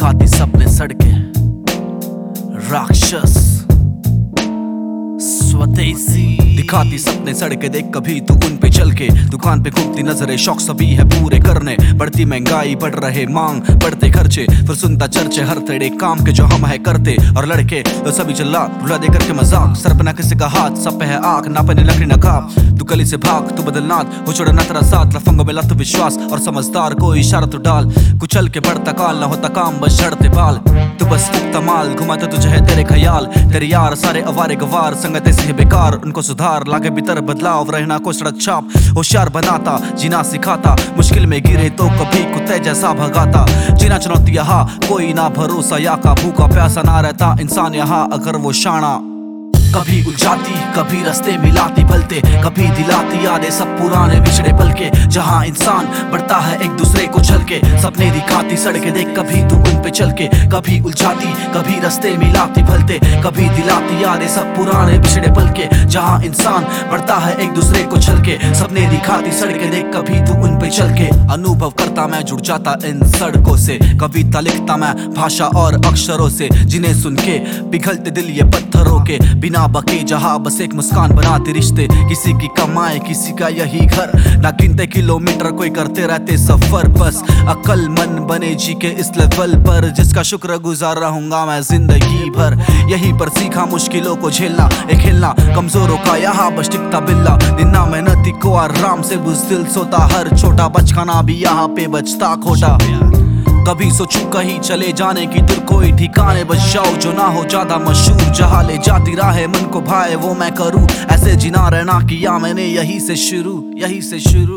दिखाती सपने सड़के, राक्षस स्वदेशी दिखाती सपने सड़के। देख कभी तू उन पे चल के, दुकान पे घूमती नजरें, शौक सभी है पूरे करने। बढ़ती महंगाई, बढ़ रहे मांग, बढ़ते खर्चे, फिर सुनता चर्चे हर तेरे काम के जो हम है करते। और लड़के तो सभी चिल्ला रुला दे करके मजाक, सर पे ना किसी का हाथ, सब पे है आग, ना पहने लकड़ी ना खाप। तू गली से भाग, तू बदलनाथ हो, छोड़ा ना तेरा साथ। लफंगों में लत विश्वास और समझदार को इशारा तू डाल। कुचल के बढ़ता काल, ना होता काम बस झड़ते बाल। तू बस फूकता माल, घुमाते तुझे है तेरे ख्याल। तेरे यार सारे अवारे गवार, संगत ऐसी है बेकार, उनको सुधार लागे भीतर बदलाव। रहना को सड़क छाप, होशियार बनाता, जीना सिखाता। मुश्किल में गिरे तो कभी कुत्ते जैसा भगाता। जीना चुनौती यहाँ, कोई ना भरोसा या का। भूखा प्यासा ना रहता इंसान यहाँ अगर वो शाना। कभी उलझाती, कभी रास्ते मिलाती भलते, कभी दिलाती यादें सब पुराने बिछड़े पल के। जहाँ इंसान बढ़ता है एक दूसरे को छल के, सपने दिखाती सड़के। देख कभी तू उन पे चल के, कभी उलझाती, कभी रास्ते मिलाती भलते, कभी दिलाती यादें सब पुराने बिछड़े पल के। जहाँ इंसान बढ़ता है एक दूसरे को छल के, सपने दिखाती सड़के। देख कभी तू उन पे चल के। अनुभव करता मैं, जुड़ जाता इन सड़कों से। कविता लिखता मैं भाषा और अक्षरों से, जिन्हें सुन के पिघलते दिल ये पत्थरों के। बिना बके जहाँ बस एक मुस्कान बनाते रिश्ते, किसी की कमाए किसी का यही घर। ना गिनते किलोमीटर कोई करते रहते सफर, बस अकल मन बने जी के इस लेवल पर, जिसका शुक्र गुजार रहूंगा मैं जिंदगी भर। यहीं पर सीखा मुश्किलों को झेलना, एक हिलना कमजोरों का यहाँ बस टिकता बिल्ला। निन्ना मेहनती को आराम से बुज़दिल सोता, हर छोटा बचकाना भी यहाँ पे बचता खोटा। कभी सोचूं कहीं चले जाने की, दूर कोई ठिकाने बस जाओ जो ना हो ज्यादा मशहूर। जहाँ ले जाती राहें मन को भाए वो मैं करूँ, ऐसे जीना रहना किया मैंने यही से शुरू, यही से शुरू।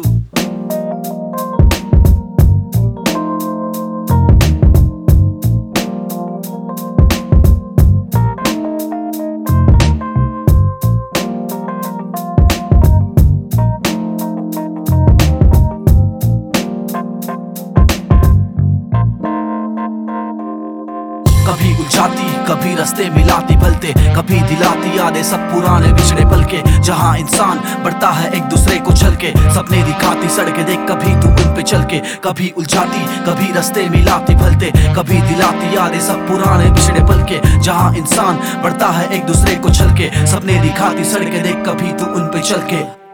कभी उलझाती, कभी रास्ते मिलाती भलते, कभी दिलाती यादें सब पुराने बिछड़े पल के। जहाँ इंसान बढ़ता है एक दूसरे को छल के, सपने दिखाती सड़के। देख कभी तू उन पे चल के, कभी उलझाती, कभी रास्ते मिलाती भलते, कभी दिलाती यादें सब पुराने बिछड़े पल के। जहाँ इंसान बढ़ता है एक दूसरे को छल के, सपने दिखाती सड़के। देख कभी तू उन पे चल के।